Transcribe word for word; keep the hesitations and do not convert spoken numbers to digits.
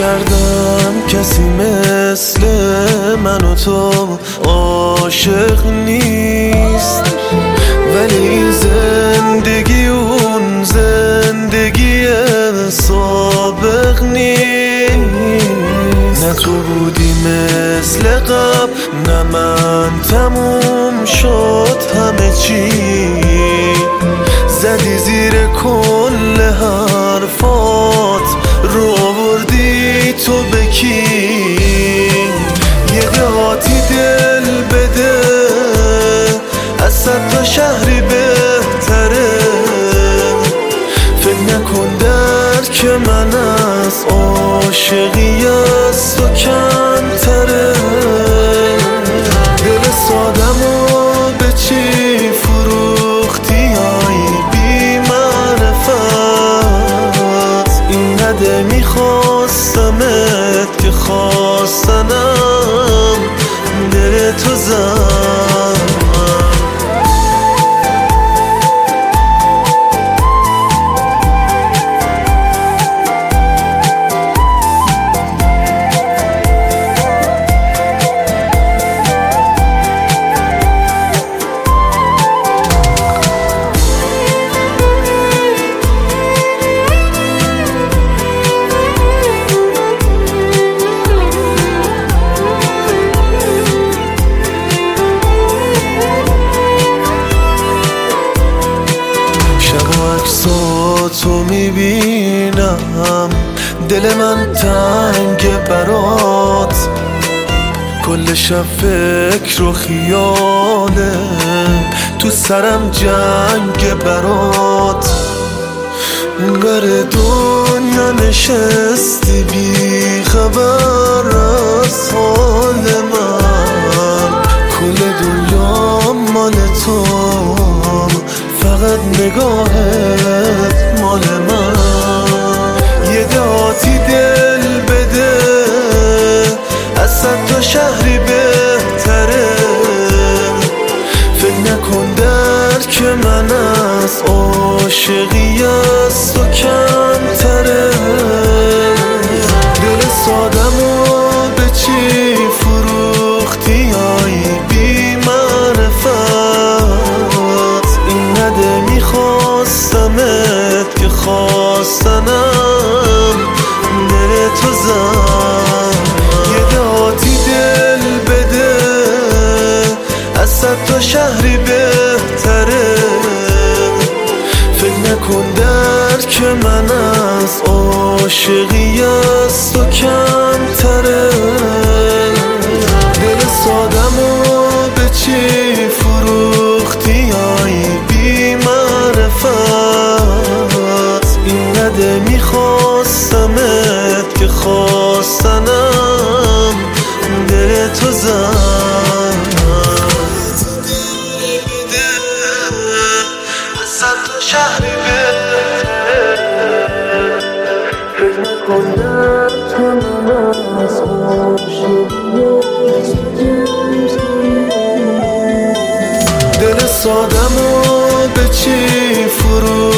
کردم کسی مثل من و تو عاشق نیست، ولی این زندگی اون زندگی سابق نیست. نه تو بودی مثل قبل، نه من، تموم شد همه چی. زدی زیر کل حرفات، رو آوردی تو به کی؟ یه دهاتی دل بده از صد تا شهری بهتره. فکر نکن درک من از عاشقی از تو کمتره. دل سادمو به چی فروختی های بی معرفت؟ این نده میخواستمت که خواستنم دل تو زد. عکساتو میبینم، دل من تنگ برات. کل شب فکر و خیاله، تو سرم جنگ برات. بر دنیا نشستی بی خبر از حال من. کل دنیا مال تو، فقط نگاهت مال من. یه دهاتی دل بده از صد تا شهری بهتره. فکر نکن درک من از عاشقی از تو کمتره. دل سادمو به چی فروختی های بی معرفت؟ این نده میخواستمت که خواستنم دل تو زد. یه دهاتی دل بده از صد تا شهری بهتره. فکر نکن درک من از عاشقی از تو کمتره. دل سادمو به چی فروختی های بی معرفت؟ این نده میخواستمت که خواستنم دل تو زد. از صد تا شهری بهتره. فکر نکن درک من از عاشقی از تو کمتره. دل سادمو به چی فرو